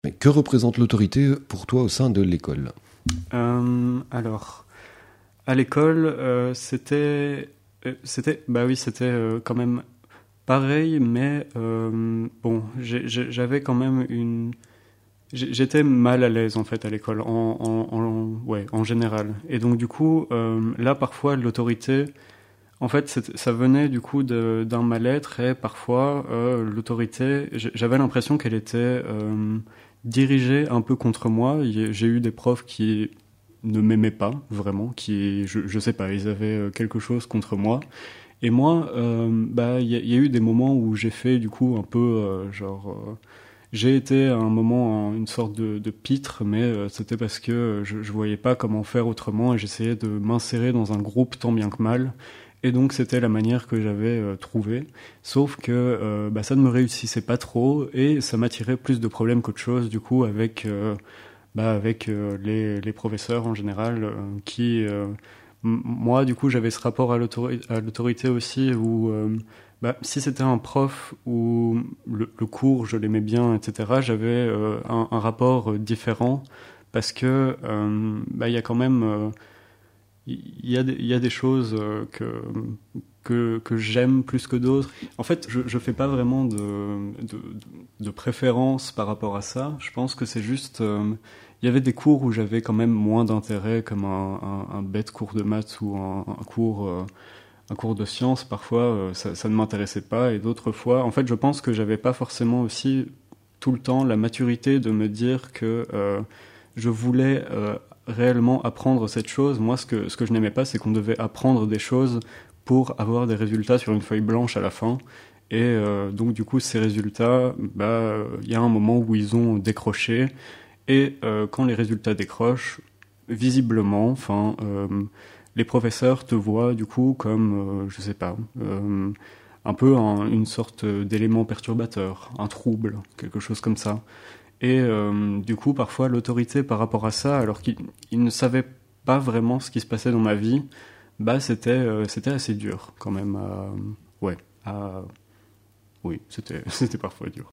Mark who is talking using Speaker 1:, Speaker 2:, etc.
Speaker 1: Mais que représente l'autorité pour toi au sein de l'école?
Speaker 2: Alors, à l'école, bah oui, c'était quand même pareil, mais bon, j'avais quand même j'étais mal à l'aise en fait à l'école, ouais, en général. Et donc du coup, là parfois l'autorité, en fait, ça venait du coup d'un mal-être et parfois l'autorité, j'avais l'impression qu'elle était dirigée un peu contre moi. J'ai eu des profs qui ne m'aimaient pas vraiment, qui, je sais pas, ils avaient quelque chose contre moi. Et moi, bah, y a eu des moments où j'ai fait du coup un peu j'ai été à un moment une sorte de pitre, mais c'était parce que je voyais pas comment faire autrement et j'essayais de m'insérer dans un groupe tant bien que mal. Et donc c'était la manière que j'avais trouvée. Sauf que bah, ça ne me réussissait pas trop et ça m'attirait plus de problèmes qu'autre chose du coup avec les professeurs en général qui moi du coup j'avais ce rapport à l'autorité aussi où bah, si c'était un prof où le cours je l'aimais bien etc j'avais un rapport différent parce que bah, il y a quand même il y a des choses que j'aime plus que d'autres. En fait, je fais pas vraiment de préférence par rapport à ça. Je pense que c'est juste... il y avait des cours où j'avais quand même moins d'intérêt, comme un bête cours de maths ou un cours de sciences. Parfois, ça ne m'intéressait pas. Et d'autres fois, en fait, je pense que j'avais pas forcément aussi tout le temps la maturité de me dire que je voulais réellement apprendre cette chose. Moi, ce que je n'aimais pas, c'est qu'on devait apprendre des choses pour avoir des résultats sur une feuille blanche à la fin. Et donc, du coup, ces résultats, bah, y a un moment où ils ont décroché. Et quand les résultats décrochent, visiblement, enfin, les professeurs te voient, du coup, comme, je sais pas, un peu une sorte d'élément perturbateur, un trouble, quelque chose comme ça. Et du coup, parfois, l'autorité par rapport à ça, alors qu'ils ne savaient pas vraiment ce qui se passait dans ma vie, bah c'était assez dur quand même. Ouais, oui, c'était parfois dur.